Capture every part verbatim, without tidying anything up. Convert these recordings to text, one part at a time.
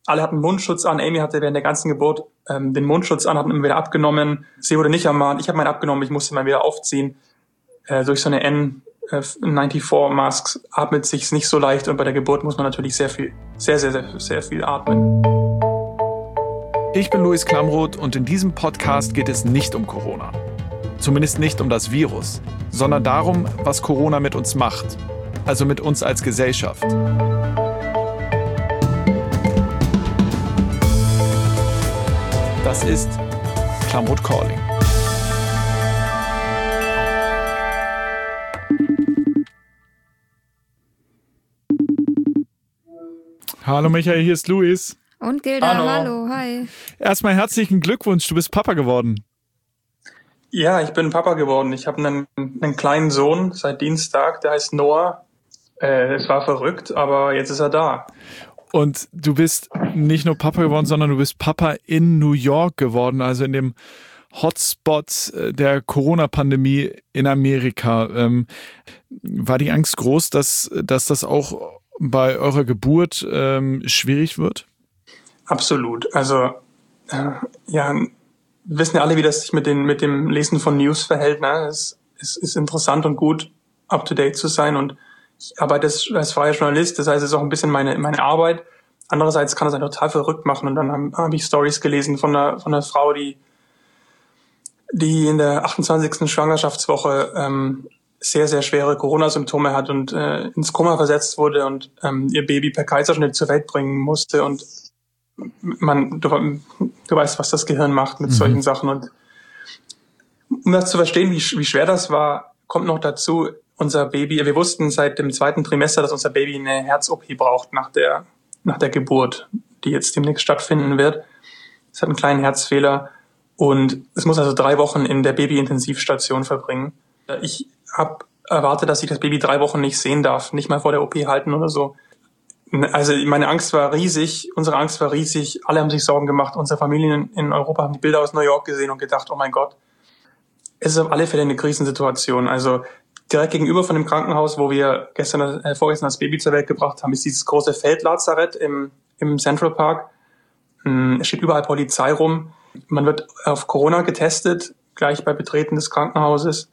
Alle hatten Mundschutz an. Amy hatte während der ganzen Geburt ähm, den Mundschutz an, hat ihn immer wieder abgenommen. Sie wurde nicht ermahnt. Ich habe meinen abgenommen. Ich musste mal wieder aufziehen. Äh, durch so eine N vierundneunzig Masks atmet sich's nicht so leicht. Und bei der Geburt muss man natürlich sehr viel, sehr, sehr, sehr, sehr viel atmen. Ich bin Luis Klamroth und in diesem Podcast geht es nicht um Corona. Zumindest nicht um das Virus, sondern darum, was Corona mit uns macht. Also mit uns als Gesellschaft. Das ist Klamroth Calling. Hallo Michael, hier ist Luis. Und Gilda, hallo. hallo, hi. Erstmal herzlichen Glückwunsch, du bist Papa geworden. Ja, ich bin Papa geworden. Ich habe einen, einen kleinen Sohn seit Dienstag, der heißt Noah. Äh, es war verrückt, aber jetzt ist er da. Und du bist nicht nur Papa geworden, sondern du bist Papa in New York geworden, also in dem Hotspot der Corona-Pandemie in Amerika. Ähm, war die Angst groß, dass, dass das auch bei eurer Geburt ähm, schwierig wird? Absolut. Also äh, ja, wir wissen ja alle, wie das sich mit, den, mit dem Lesen von News verhält. Ne? Es, es ist interessant und gut, up-to-date zu sein. Und ich arbeite als, als freier Journalist, das heißt, es ist auch ein bisschen meine, meine Arbeit. Andererseits kann das einen total verrückt machen. Und dann habe hab ich Stories gelesen von einer, von einer Frau, die, die in der achtundzwanzigsten Schwangerschaftswoche ähm, sehr, sehr schwere Corona-Symptome hat und äh, ins Koma versetzt wurde und ähm, ihr Baby per Kaiserschnitt zur Welt bringen musste. Und man, du, du weißt, was das Gehirn macht mit mhm. solchen Sachen. Und um das zu verstehen, wie, wie schwer das war, kommt noch dazu, unser Baby, wir wussten seit dem zweiten Trimester, dass unser Baby eine Herz-O P braucht nach der, nach der Geburt, die jetzt demnächst stattfinden wird. Es hat einen kleinen Herzfehler und es muss also drei Wochen in der Baby-Intensivstation verbringen. Ich habe erwartet, dass ich das Baby drei Wochen nicht sehen darf, nicht mal vor der O P halten oder so. Also meine Angst war riesig, unsere Angst war riesig, alle haben sich Sorgen gemacht, unsere Familien in Europa haben die Bilder aus New York gesehen und gedacht, oh mein Gott, es ist auf alle Fälle eine Krisensituation. Also direkt gegenüber von dem Krankenhaus, wo wir gestern, äh, vorgestern das Baby zur Welt gebracht haben, ist dieses große Feldlazarett im, im Central Park. Hm, es steht überall Polizei rum. Man wird auf Corona getestet, gleich bei Betreten des Krankenhauses.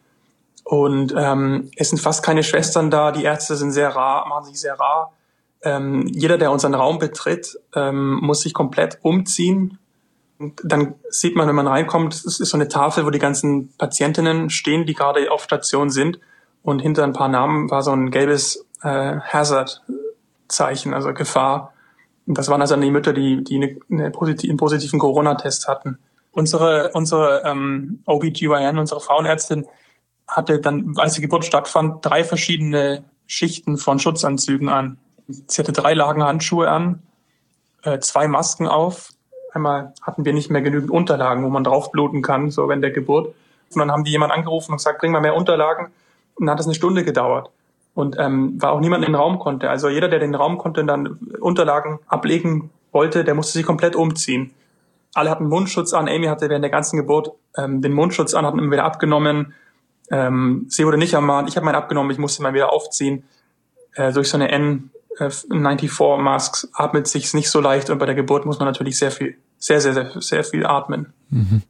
Und ähm, es sind fast keine Schwestern da. Die Ärzte sind sehr rar, machen sich sehr rar. Ähm, jeder, der unseren Raum betritt, ähm, muss sich komplett umziehen. Und dann sieht man, wenn man reinkommt, es ist so eine Tafel, wo die ganzen Patientinnen stehen, die gerade auf Station sind. Und hinter ein paar Namen war so ein gelbes äh, Hazard-Zeichen, also Gefahr. Und das waren also die Mütter, die, die eine, eine positiv, einen positiven Corona-Test hatten. Unsere, unsere ähm, O B G Y N, unsere Frauenärztin, hatte dann, als die Geburt stattfand, drei verschiedene Schichten von Schutzanzügen an. Sie hatte drei Lagen Handschuhe an, äh, zwei Masken auf. Einmal hatten wir nicht mehr genügend Unterlagen, wo man draufbluten kann, so während der Geburt. Und dann haben die jemand angerufen und gesagt, bring mal mehr Unterlagen. Und dann hat es eine Stunde gedauert. Und ähm, war auch niemand in den Raum konnte. Also jeder, der den Raum konnte und dann Unterlagen ablegen wollte, der musste sich komplett umziehen. Alle hatten Mundschutz an. Amy hatte während der ganzen Geburt ähm, den Mundschutz an, hat ihn immer wieder abgenommen. Ähm, sie wurde nicht ermahnt. Ich habe meinen abgenommen, ich musste mal wieder aufziehen. Äh, durch so eine N vierundneunzig Masks atmet sich's nicht so leicht. Und bei der Geburt muss man natürlich sehr viel, sehr, sehr, sehr, sehr viel atmen. Mhm.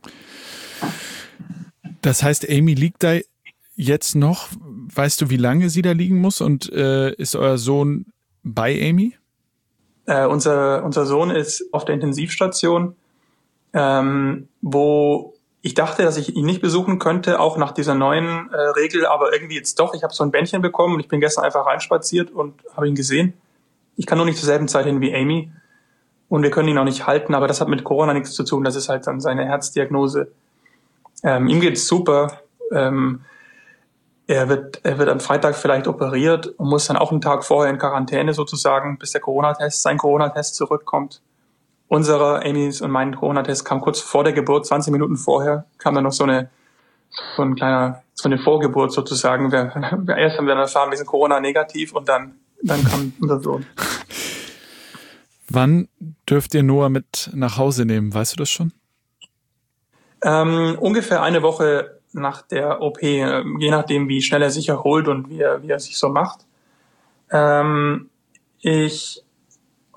Das heißt, Amy liegt da jetzt noch. Weißt du, wie lange sie da liegen muss? Und äh, ist euer Sohn bei Amy? Äh, unser, unser Sohn ist auf der Intensivstation, ähm, wo ich dachte, dass ich ihn nicht besuchen könnte, auch nach dieser neuen äh, Regel, aber irgendwie jetzt doch. Ich habe so ein Bändchen bekommen und ich bin gestern einfach reinspaziert und habe ihn gesehen. Ich kann nur nicht zur selben Zeit hin wie Amy und wir können ihn auch nicht halten, aber das hat mit Corona nichts zu tun. Das ist halt dann seine Herzdiagnose. Ähm, ihm geht's super. Ähm, er wird, er wird am Freitag vielleicht operiert und muss dann auch einen Tag vorher in Quarantäne sozusagen, bis der Corona-Test, sein Corona-Test zurückkommt. Unserer, Amy's und mein Corona-Test kam kurz vor der Geburt, zwanzig Minuten vorher, kam dann noch so eine, so ein kleiner, so eine Vorgeburt sozusagen. Wir, wir erst haben wir dann erfahren, wir sind Corona-negativ und dann, dann kam unser Sohn. Wann dürft ihr Noah mit nach Hause nehmen? Weißt du das schon? Ähm, ungefähr eine Woche nach der O P, je nachdem, wie schnell er sich erholt und wie er, wie er sich so macht. Ähm, ich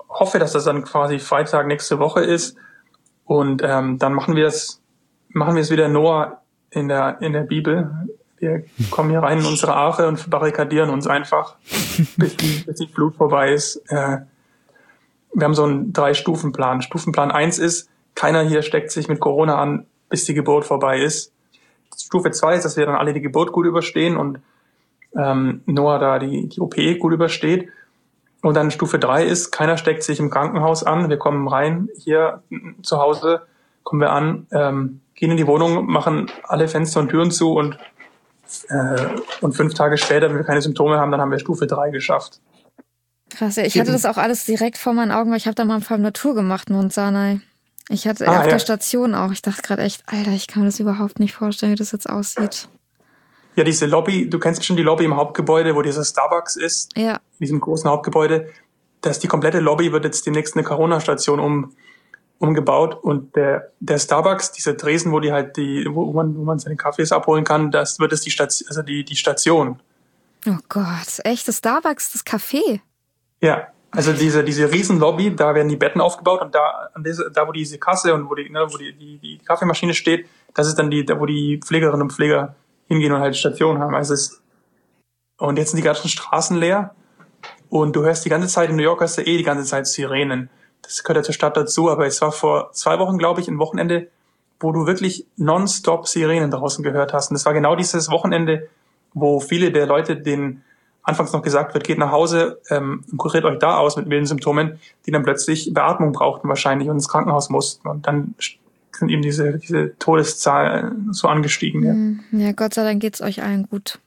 hoffe, dass das dann quasi Freitag nächste Woche ist. Und ähm, dann machen wir es, machen wir es wieder Noah in der in der Bibel. Wir kommen hier rein in unsere Arche und barrikadieren uns einfach, bis die, bis die Flut vorbei ist. Äh, wir haben so einen Drei-Stufen-Plan. Stufenplan eins ist, keiner hier steckt sich mit Corona an, bis die Geburt vorbei ist. Stufe zwei ist, dass wir dann alle die Geburt gut überstehen und ähm, Noah da die, die O P gut übersteht. Und dann Stufe drei ist, keiner steckt sich im Krankenhaus an. Wir kommen rein, hier zu Hause, kommen wir an, ähm, gehen in die Wohnung, machen alle Fenster und Türen zu und äh, und fünf Tage später, wenn wir keine Symptome haben, dann haben wir Stufe drei geschafft. Krass, ja, ich hatte das auch alles direkt vor meinen Augen, weil ich habe da mal ein paar Natur gemacht in Mount Sinai. Ich hatte Ah, auf ja. der Station auch, ich dachte gerade echt, Alter, ich kann mir das überhaupt nicht vorstellen, wie das jetzt aussieht. Ja, diese Lobby, du kennst bestimmt die Lobby im Hauptgebäude, wo dieser Starbucks ist, Ja. in diesem großen Hauptgebäude. Das, die komplette Lobby wird jetzt demnächst eine Corona-Station um, umgebaut und der, der Starbucks, dieser Tresen, wo die halt die, wo man, wo man seine Kaffees abholen kann, das wird jetzt die Station, also die, die Station. Oh Gott, echt, das Starbucks, das Café. Ja, also diese, diese riesen Lobby, da werden die Betten aufgebaut und da, an diese, da wo diese Kasse und wo die, ne, wo die, die, die Kaffeemaschine steht, das ist dann die, da wo die Pflegerinnen und Pfleger hingehen und halt Station haben. Also es, und jetzt sind die ganzen Straßen leer und du hörst die ganze Zeit, in New York hörst du eh die ganze Zeit Sirenen. Das gehört ja zur Stadt dazu, aber es war vor zwei Wochen, glaube ich, ein Wochenende, wo du wirklich nonstop Sirenen draußen gehört hast. Und es war genau dieses Wochenende, wo viele der Leute, denen anfangs noch gesagt wird, geht nach Hause, ähm, kuriert euch da aus mit milden Symptomen, die dann plötzlich Beatmung brauchten wahrscheinlich und ins Krankenhaus mussten. Und dann sind eben diese, diese Todeszahlen so angestiegen. Ja, ja, Gott sei Dank geht's euch allen gut.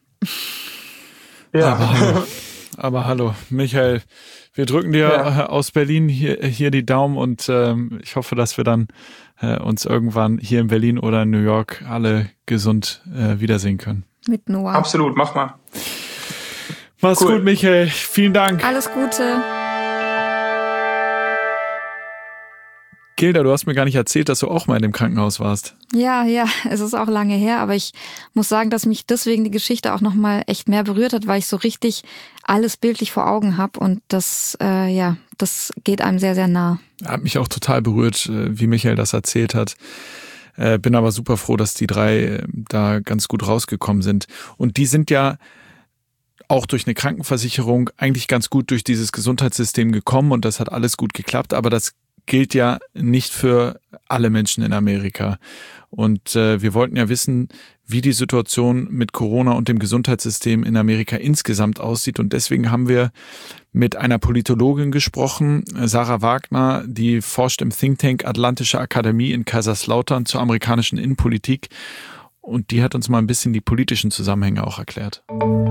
Ja. Aber hallo, aber hallo, Michael, wir drücken dir Ja. aus Berlin hier, hier die Daumen und ähm, ich hoffe, dass wir dann äh, uns irgendwann hier in Berlin oder in New York alle gesund äh, wiedersehen können. Mit Noah. Absolut, mach mal. Mach's Cool. gut, Michael. Vielen Dank. Alles Gute. Gilda, du hast mir gar nicht erzählt, dass du auch mal in dem Krankenhaus warst. Ja, ja, es ist auch lange her, aber ich muss sagen, dass mich deswegen die Geschichte auch nochmal echt mehr berührt hat, weil ich so richtig alles bildlich vor Augen habe und das, äh, ja, das geht einem sehr, sehr nah. Hat mich auch total berührt, äh, wie Michael das erzählt hat. Äh, bin aber super froh, dass die drei äh, da ganz gut rausgekommen sind. Und die sind ja auch durch eine Krankenversicherung eigentlich ganz gut durch dieses Gesundheitssystem gekommen und das hat alles gut geklappt, aber das gilt ja nicht für alle Menschen in Amerika. Und äh, wir wollten ja wissen, wie die Situation mit Corona und dem Gesundheitssystem in Amerika insgesamt aussieht. Und deswegen haben wir mit einer Politologin gesprochen, Sarah Wagner, die forscht im Think Tank Atlantische Akademie in Kaiserslautern zur amerikanischen Innenpolitik. Und die hat uns mal ein bisschen die politischen Zusammenhänge auch erklärt.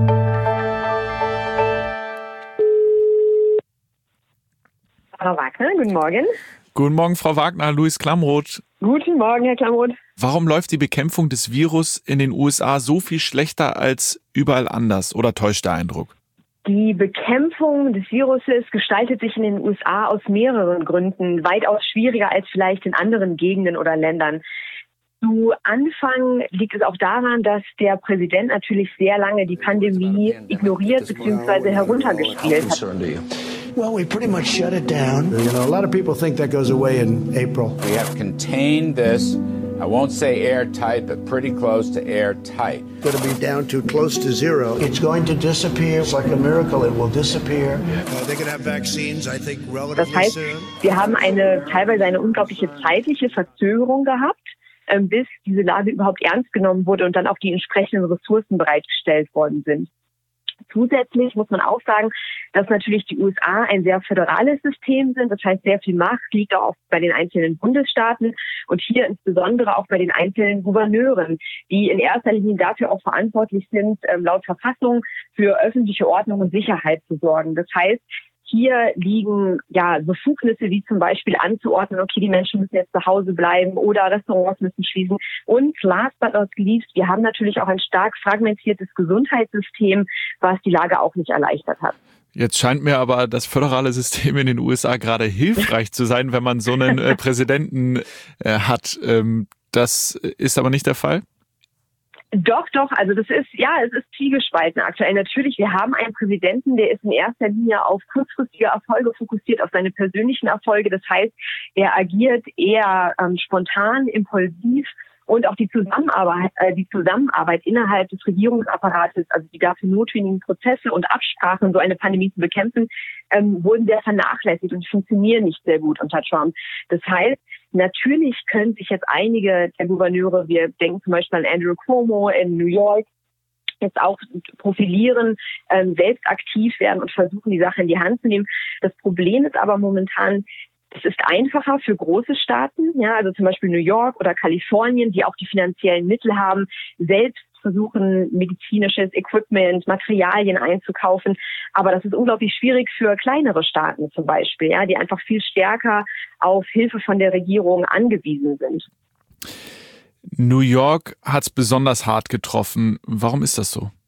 Frau Wagner, guten Morgen. Guten Morgen, Frau Wagner, Luis Klamroth. Guten Morgen, Herr Klamroth. Warum läuft die Bekämpfung des Virus in den U S A so viel schlechter als überall anders oder täuscht der Eindruck? Die Bekämpfung des Viruses gestaltet sich in den U S A aus mehreren Gründen weitaus schwieriger als vielleicht in anderen Gegenden oder Ländern. Zu Anfang liegt es auch daran, dass der Präsident natürlich sehr lange die Pandemie ignoriert bzw. heruntergespielt hat. Well, we pretty much shut it down. You know, a lot of people think that goes away in April. We have contained this, I won't say airtight, but pretty close to airtight. Going to be down to close to zero. It's going to disappear. It's like a miracle. It will disappear. Uh, they're going to have vaccines, I think, relatively Das heißt, soon. wir haben eine teilweise eine unglaubliche zeitliche Verzögerung gehabt, bis diese Lage überhaupt ernst genommen wurde und dann auch die entsprechenden Ressourcen bereitgestellt worden sind. Zusätzlich muss man auch sagen, dass natürlich die U S A ein sehr föderales System sind. Das heißt, sehr viel Macht liegt auch bei den einzelnen Bundesstaaten und hier insbesondere auch bei den einzelnen Gouverneuren, die in erster Linie dafür auch verantwortlich sind, laut Verfassung für öffentliche Ordnung und Sicherheit zu sorgen. Das heißt, hier liegen ja Befugnisse wie zum Beispiel anzuordnen, okay, die Menschen müssen jetzt zu Hause bleiben oder Restaurants müssen schließen. Und last but not least, wir haben natürlich auch ein stark fragmentiertes Gesundheitssystem, was die Lage auch nicht erleichtert hat. Jetzt scheint mir aber das föderale System in den U S A gerade hilfreich zu sein, wenn man so einen äh, Präsidenten äh, hat. Ähm, das ist aber nicht der Fall? Doch, doch. Also das ist, ja, es ist zwiegespalten aktuell. Natürlich, wir haben einen Präsidenten, der ist in erster Linie auf kurzfristige Erfolge fokussiert, auf seine persönlichen Erfolge. Das heißt, er agiert eher ähm, spontan, impulsiv. Und auch die Zusammenarbeit, äh, die Zusammenarbeit innerhalb des Regierungsapparates, also die dafür notwendigen Prozesse und Absprachen, so eine Pandemie zu bekämpfen, ähm, wurden sehr vernachlässigt und funktionieren nicht sehr gut unter Trump. Das heißt, natürlich können sich jetzt einige der Gouverneure, wir denken zum Beispiel an Andrew Cuomo in New York, jetzt auch profilieren, ähm, selbst aktiv werden und versuchen, die Sache in die Hand zu nehmen. Das Problem ist aber momentan, es ist einfacher für große Staaten, ja, also zum Beispiel New York oder Kalifornien, die auch die finanziellen Mittel haben, selbst versuchen, medizinisches Equipment, Materialien einzukaufen. Aber das ist unglaublich schwierig für kleinere Staaten zum Beispiel, ja, die einfach viel stärker auf Hilfe von der Regierung angewiesen sind. New York hat es besonders hart getroffen. Warum ist das so?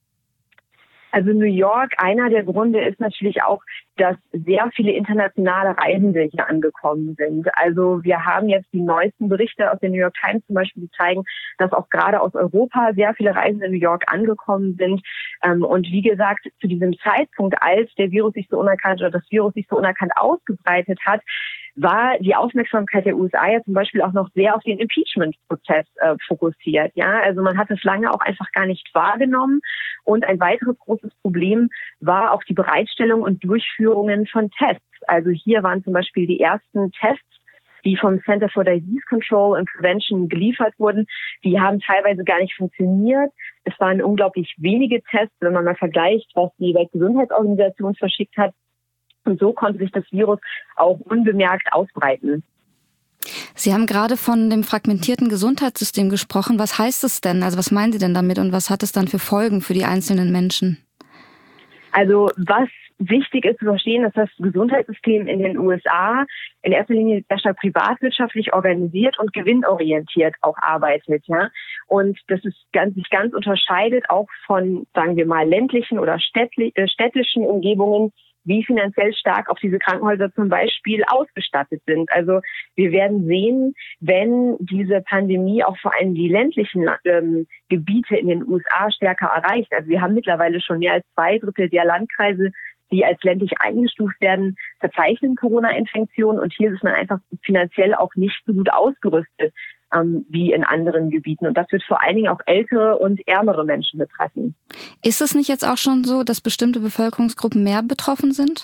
Also New York, einer der Gründe ist natürlich auch, dass sehr viele internationale Reisende hier angekommen sind. Also wir haben jetzt die neuesten Berichte aus der New York Times zum Beispiel, die zeigen, dass auch gerade aus Europa sehr viele Reisende in New York angekommen sind. Und wie gesagt, zu diesem Zeitpunkt, als der Virus sich so unerkannt oder das Virus sich so unerkannt ausgebreitet hat, war die Aufmerksamkeit der U S A ja zum Beispiel auch noch sehr auf den Impeachment-Prozess äh, fokussiert. Ja, also man hat es lange auch einfach gar nicht wahrgenommen. Und ein weiteres großes Problem war auch die Bereitstellung und Durchführungen von Tests. Also hier waren zum Beispiel die ersten Tests, die vom Center for Disease Control and Prevention geliefert wurden, die haben teilweise gar nicht funktioniert. Es waren unglaublich wenige Tests, wenn man mal vergleicht, was die Weltgesundheitsorganisation verschickt hat. Und so konnte sich das Virus auch unbemerkt ausbreiten. Sie haben gerade von dem fragmentierten Gesundheitssystem gesprochen. Was heißt es denn? Also was meinen Sie denn damit und was hat es dann für Folgen für die einzelnen Menschen? Also was wichtig ist zu verstehen, dass das Gesundheitssystem in den U S A in erster Linie sehr stark privatwirtschaftlich organisiert und gewinnorientiert auch arbeitet, ja. Und das ist ganz, sich ganz unterscheidet auch von, sagen wir mal, ländlichen oder städtli- äh, städtischen Umgebungen, wie finanziell stark auch diese Krankenhäuser zum Beispiel ausgestattet sind. Also wir werden sehen, wenn diese Pandemie auch vor allem die ländlichen ähm, Gebiete in den U S A stärker erreicht. Also wir haben mittlerweile schon mehr als zwei Drittel der Landkreise, die als ländlich eingestuft werden, verzeichnen Corona-Infektionen. Und hier ist man einfach finanziell auch nicht so gut ausgerüstet ähm, wie in anderen Gebieten. Und das wird vor allen Dingen auch ältere und ärmere Menschen betreffen. Ist es nicht jetzt auch schon so, dass bestimmte Bevölkerungsgruppen mehr betroffen sind?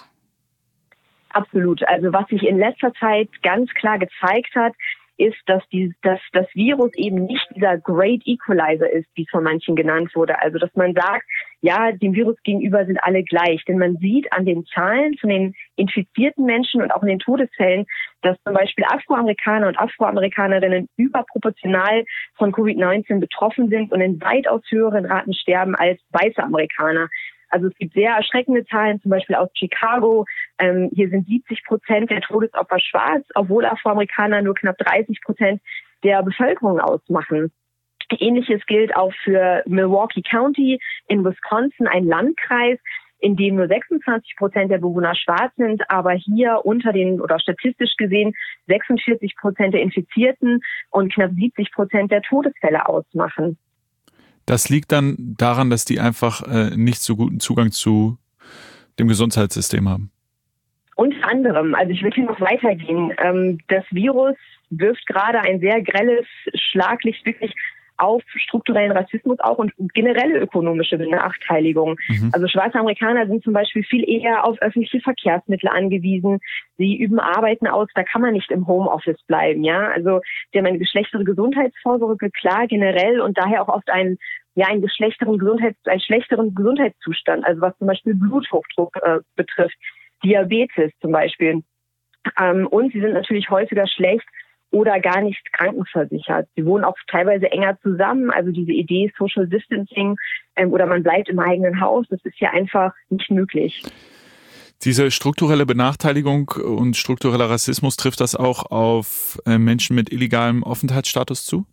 Absolut. Also was sich in letzter Zeit ganz klar gezeigt hat, ist, dass, die, dass das Virus eben nicht dieser Great Equalizer ist, wie es von manchen genannt wurde. Also dass man sagt, ja, dem Virus gegenüber sind alle gleich. Denn man sieht an den Zahlen von den infizierten Menschen und auch in den Todesfällen, dass zum Beispiel Afroamerikaner und Afroamerikanerinnen überproportional von Covid neunzehn betroffen sind und in weitaus höheren Raten sterben als weiße Amerikaner. Also es gibt sehr erschreckende Zahlen, zum Beispiel aus Chicago. Ähm, hier sind siebzig Prozent der Todesopfer schwarz, obwohl Afroamerikaner nur knapp dreißig Prozent der Bevölkerung ausmachen. Ähnliches gilt auch für Milwaukee County in Wisconsin, ein Landkreis, in dem nur sechsundzwanzig Prozent der Bewohner schwarz sind, aber hier unter den, oder statistisch gesehen, sechsundvierzig Prozent der Infizierten und knapp siebzig Prozent der Todesfälle ausmachen. Das liegt dann daran, dass die einfach äh, nicht so guten Zugang zu dem Gesundheitssystem haben. Unter anderem, also ich will hier noch weitergehen. Ähm, das Virus wirft gerade ein sehr grelles Schlaglicht wirklich auf strukturellen Rassismus auch und generelle ökonomische Benachteiligung. Mhm. Also schwarze Amerikaner sind zum Beispiel viel eher auf öffentliche Verkehrsmittel angewiesen. Sie üben Arbeiten aus, da kann man nicht im Homeoffice bleiben, ja. Also sie haben eine geschlechtere Gesundheitsvorsorge, klar, generell und daher auch oft einen, ja, einen geschlechteren Gesundheits, einen schlechteren Gesundheitszustand, also was zum Beispiel Bluthochdruck äh, betrifft, Diabetes zum Beispiel. Ähm, und sie sind natürlich häufiger schlecht oder gar nicht krankenversichert. Sie wohnen auch teilweise enger zusammen. Also diese Idee Social Distancing ähm, oder man bleibt im eigenen Haus, das ist hier einfach nicht möglich. Diese strukturelle Benachteiligung und struktureller Rassismus, trifft das auch auf äh, Menschen mit illegalem Aufenthaltsstatus zu?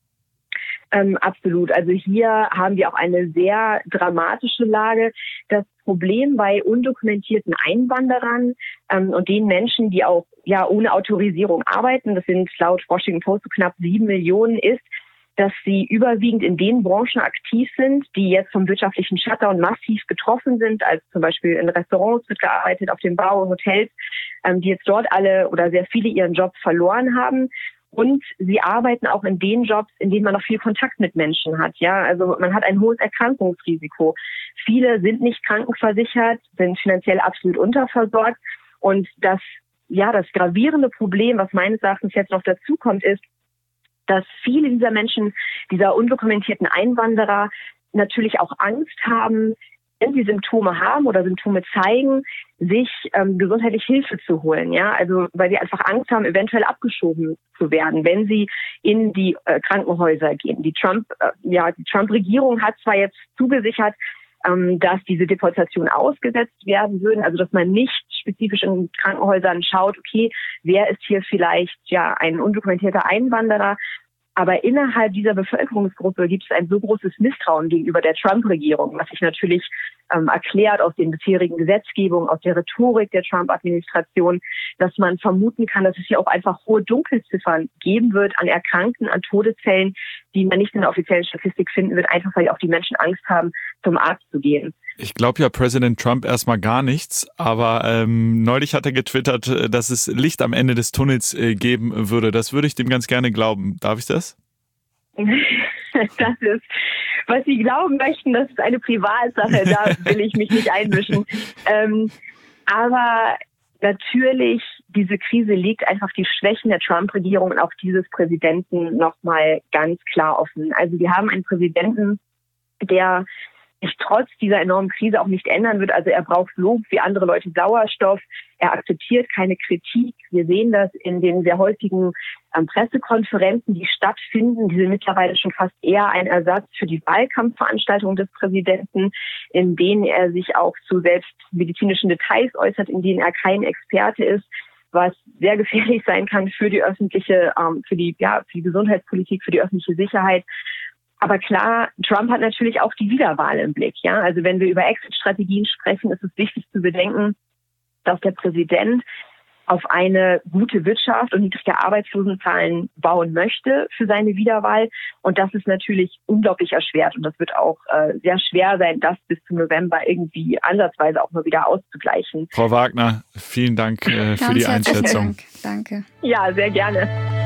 Ähm, absolut. Also hier haben wir auch eine sehr dramatische Lage. Das Problem bei undokumentierten Einwanderern ähm, und den Menschen, die auch ja ohne Autorisierung arbeiten, das sind laut Washington Post so knapp sieben Millionen, ist, dass sie überwiegend in den Branchen aktiv sind, die jetzt vom wirtschaftlichen Shutdown massiv getroffen sind, als zum Beispiel in Restaurants wird gearbeitet, auf dem Bau, Hotels, ähm, die jetzt dort alle oder sehr viele ihren Job verloren haben. Und sie arbeiten auch in den Jobs, in denen man noch viel Kontakt mit Menschen hat. Ja, also man hat ein hohes Erkrankungsrisiko. Viele sind nicht krankenversichert, sind finanziell absolut unterversorgt. Und das, ja, das gravierende Problem, was meines Erachtens jetzt noch dazu kommt, ist, dass viele dieser Menschen, dieser undokumentierten Einwanderer, natürlich auch Angst haben, wenn sie Symptome haben oder Symptome zeigen, sich ähm, gesundheitlich Hilfe zu holen. Ja, also weil sie einfach Angst haben, eventuell abgeschoben zu werden, wenn sie in die äh, Krankenhäuser gehen. Die Trump, äh, ja, die Trump-Regierung hat zwar jetzt zugesichert, ähm, dass diese Deportation ausgesetzt werden würden, also dass man nicht spezifisch in Krankenhäusern schaut, okay, wer ist hier vielleicht ja ein undokumentierter Einwanderer. Aber innerhalb dieser Bevölkerungsgruppe gibt es ein so großes Misstrauen gegenüber der Trump-Regierung, was sich natürlich ähm, erklärt aus den bisherigen Gesetzgebungen, aus der Rhetorik der Trump-Administration, dass man vermuten kann, dass es hier auch einfach hohe Dunkelziffern geben wird an Erkrankten, an Todesfällen, die man nicht in der offiziellen Statistik finden wird, einfach weil auch die Menschen Angst haben, zum Arzt zu gehen. Ich glaube ja Präsident Trump erstmal gar nichts, aber ähm, neulich hat er getwittert, dass es Licht am Ende des Tunnels äh, geben würde. Das würde ich dem ganz gerne glauben. Darf ich das? Das ist, was Sie glauben möchten, das ist eine Privatsache, da will ich mich nicht einmischen. Ähm, aber natürlich, diese Krise legt einfach die Schwächen der Trump-Regierung und auch dieses Präsidenten nochmal ganz klar offen. Also wir haben einen Präsidenten, der sich trotz dieser enormen Krise auch nicht ändern wird. Also er braucht Lob wie andere Leute Sauerstoff. Er akzeptiert keine Kritik. Wir sehen das in den sehr häufigen ähm, Pressekonferenzen, die stattfinden. Die sind mittlerweile schon fast eher ein Ersatz für die Wahlkampfveranstaltungen des Präsidenten, in denen er sich auch zu selbst medizinischen Details äußert, in denen er kein Experte ist, was sehr gefährlich sein kann für die öffentliche, ähm, für die, ja, für die Gesundheitspolitik, für die öffentliche Sicherheit. Aber klar, Trump hat natürlich auch die Wiederwahl im Blick. Ja, also wenn wir über Exit-Strategien sprechen, ist es wichtig zu bedenken, dass der Präsident auf eine gute Wirtschaft und niedrige Arbeitslosenzahlen bauen möchte für seine Wiederwahl. Und das ist natürlich unglaublich erschwert. Und das wird auch äh, sehr schwer sein, das bis zum November irgendwie ansatzweise auch mal wieder auszugleichen. Frau Wagner, vielen Dank äh, für die Einschätzung. Dank. Danke. Ja, sehr gerne.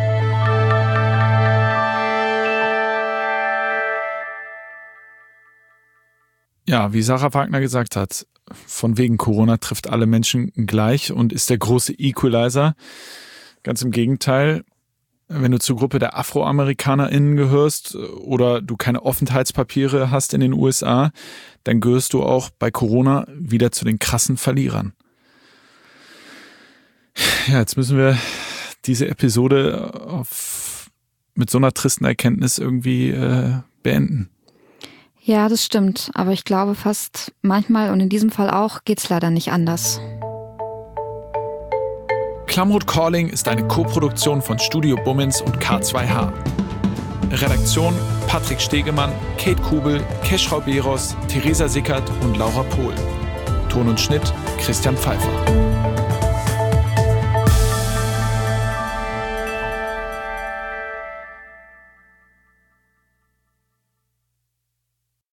Ja, wie Sarah Wagner gesagt hat, von wegen Corona trifft alle Menschen gleich und ist der große Equalizer. Ganz im Gegenteil, wenn du zur Gruppe der AfroamerikanerInnen gehörst oder du keine Aufenthaltspapiere hast in den U S A, dann gehörst du auch bei Corona wieder zu den krassen Verlierern. Ja, jetzt müssen wir diese Episode auf, mit so einer tristen Erkenntnis irgendwie äh, beenden. Ja, das stimmt. Aber ich glaube fast manchmal und in diesem Fall auch geht's leider nicht anders. Klamroth Calling ist eine Koproduktion von Studio Bummins und K zwei H. Redaktion Patrick Stegemann, Kate Kubel, Keschrau Beros, Theresa Sickert und Laura Pohl. Ton und Schnitt Christian Pfeiffer.